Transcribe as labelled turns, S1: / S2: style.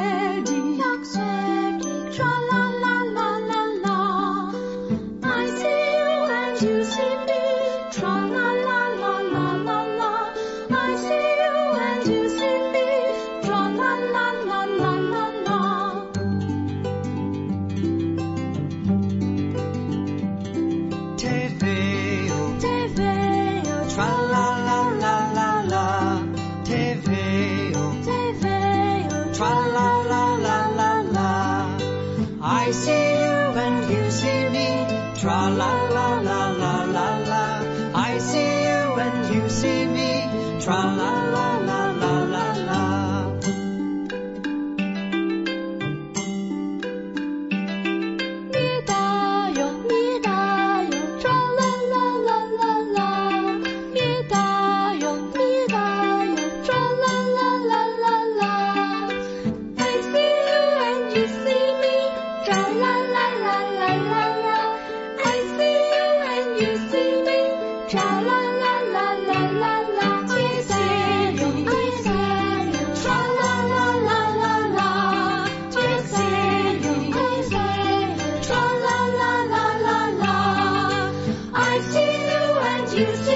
S1: I see you and you see me, tra la la la la la la. I see you and you see me, tra la la la la la la.
S2: 믿어요 믿어요 tra la la la la la. 믿어요 믿어요 tra la la la la la. I see you and you see me, tra la la la la la la. I see you and you see me, tra la la la la la la. I see you, tra la la la la la. I see you, tra la la la la la. I see you and you see